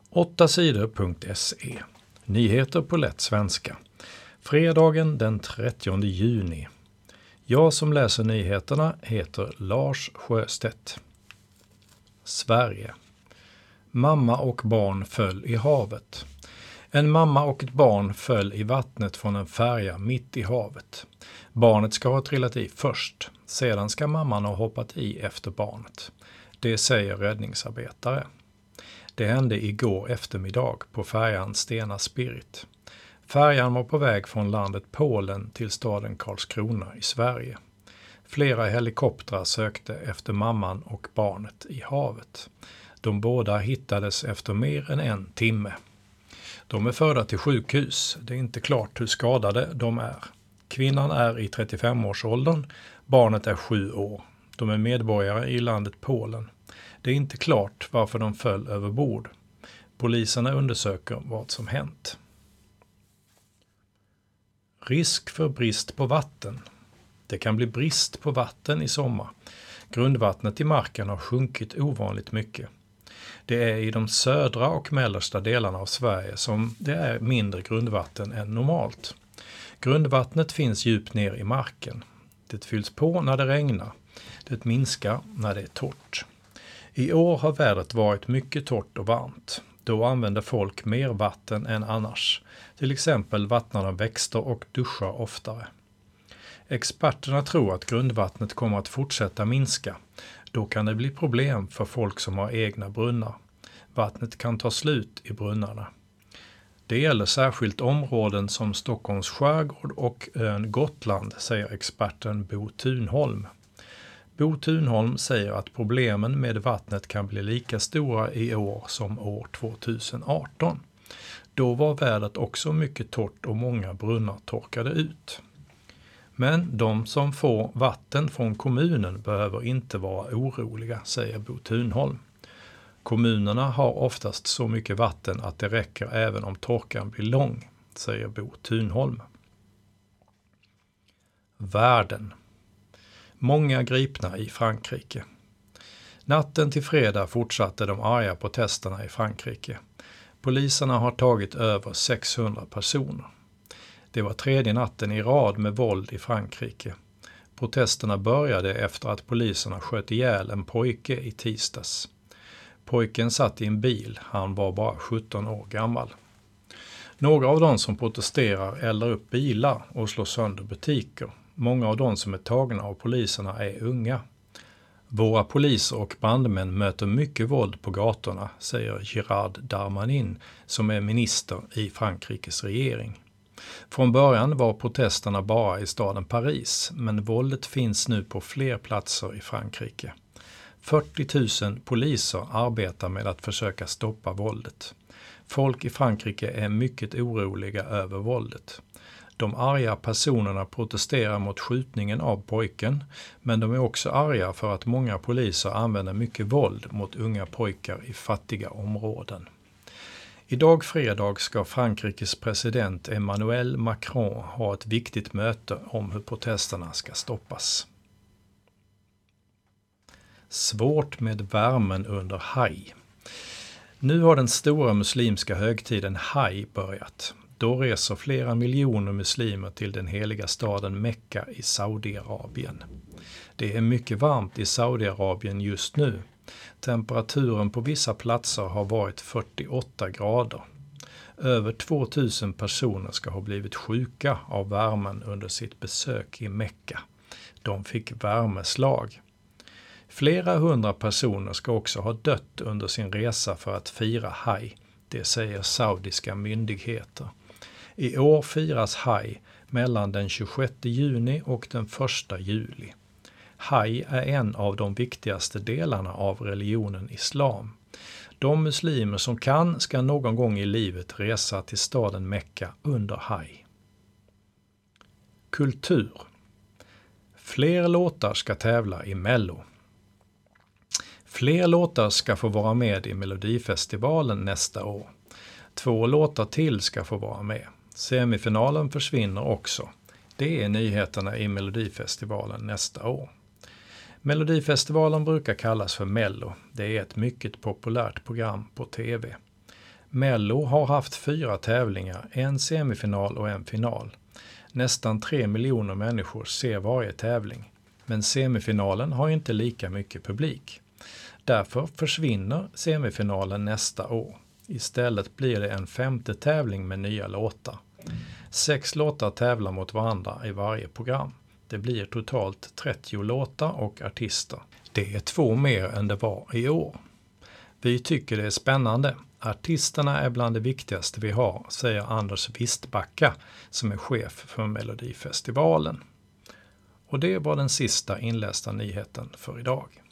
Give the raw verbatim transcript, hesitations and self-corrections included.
åtta sidor punkt se. Nyheter på lätt svenska. Fredagen den trettionde juni. Jag som läser nyheterna heter Lars Sjöstedt. Sverige. Mamma och barn föll i havet. En mamma och ett barn föll i vattnet från en färja mitt i havet. Barnet ska ha trillat i först. Sedan ska mamman ha hoppat i efter barnet. Det säger räddningsarbetare. Det hände igår eftermiddag på färjan Stena Spirit. Färjan var på väg från landet Polen till staden Karlskrona i Sverige. Flera helikoptrar sökte efter mamman och barnet i havet. De båda hittades efter mer än en timme. De är förda till sjukhus. Det är inte klart hur skadade de är. Kvinnan är i trettiofem-årsåldern. Barnet är sju år. De är medborgare i landet Polen. Det är inte klart varför de föll över bord. Poliserna undersöker vad som hänt. Risk för brist på vatten. Det kan bli brist på vatten i sommar. Grundvattnet i marken har sjunkit ovanligt mycket. Det är i de södra och mellersta delarna av Sverige som det är mindre grundvatten än normalt. Grundvattnet finns djupt ner i marken. Det fylls på när det regnar. Det minskar när det är torrt. I år har vädret varit mycket torrt och varmt. Då använder folk mer vatten än annars. Till exempel vattnar de växter och duschar oftare. Experterna tror att grundvattnet kommer att fortsätta minska. Då kan det bli problem för folk som har egna brunnar. Vattnet kan ta slut i brunnarna. Det gäller särskilt områden som Stockholms skärgård och ön Gotland, säger experten Bo Thunholm. Bo Thunholm säger att problemen med vattnet kan bli lika stora i år som år tjugoarton. Då var vädret också mycket torrt och många brunnar torkade ut. Men de som får vatten från kommunen behöver inte vara oroliga, säger Bo Thunholm. Kommunerna har oftast så mycket vatten att det räcker även om torkan blir lång, säger Bo Thunholm. Världen. Många gripna i Frankrike. Natten till fredag fortsatte de arga protesterna i Frankrike. Poliserna har tagit över sexhundra personer. Det var tredje natten i rad med våld i Frankrike. Protesterna började efter att poliserna sköt ihjäl en pojke i tisdags. Pojken satt i en bil, han var bara sjutton år gammal. Några av de som protesterar eldar upp bilar och slår sönder butiker. Många av de som är tagna av poliserna är unga. Våra poliser och brandmän möter mycket våld på gatorna, säger Gérald Darmanin som är minister i Frankrikes regering. Från början var protesterna bara i staden Paris, men våldet finns nu på fler platser i Frankrike. fyrtio tusen poliser arbetar med att försöka stoppa våldet. Folk i Frankrike är mycket oroliga över våldet. De arga personerna protesterar mot skjutningen av pojken, men de är också arga för att många poliser använder mycket våld mot unga pojkar i fattiga områden. Idag fredag ska Frankrikes president Emmanuel Macron ha ett viktigt möte om hur protesterna ska stoppas. Svårt med värmen under haj. Nu har den stora muslimska högtiden haj börjat. Då reser flera miljoner muslimer till den heliga staden Mekka i Saudiarabien. Det är mycket varmt i Saudiarabien just nu. Temperaturen på vissa platser har varit fyrtioåtta grader. Över tvåtusen personer ska ha blivit sjuka av värmen under sitt besök i Mekka. De fick värmeslag. Flera hundra personer ska också ha dött under sin resa för att fira haj, det säger saudiska myndigheter. I år firas haj mellan den tjugosjätte juni och den första juli. Haj är en av de viktigaste delarna av religionen islam. De muslimer som kan ska någon gång i livet resa till staden Mekka under haj. Kultur. Fler låtar ska tävla i Mello. Fler låtar ska få vara med i Melodifestivalen nästa år. Två låtar till ska få vara med. Semifinalen försvinner också. Det är nyheterna i Melodifestivalen nästa år. Melodifestivalen brukar kallas för Mello. Det är ett mycket populärt program på tv. Mello har haft fyra tävlingar, en semifinal och en final. Nästan tre miljoner människor ser varje tävling, men semifinalen har inte lika mycket publik. Därför försvinner semifinalen nästa år. Istället blir det en femte tävling med nya låtar. Sex låtar tävlar mot varandra i varje program. Det blir totalt trettio låtar och artister. Det är två mer än det var i år. Vi tycker det är spännande. Artisterna är bland det viktigaste vi har, säger Anders Wistbacka som är chef för Melodifestivalen. Och det var den sista inlästa nyheten för idag.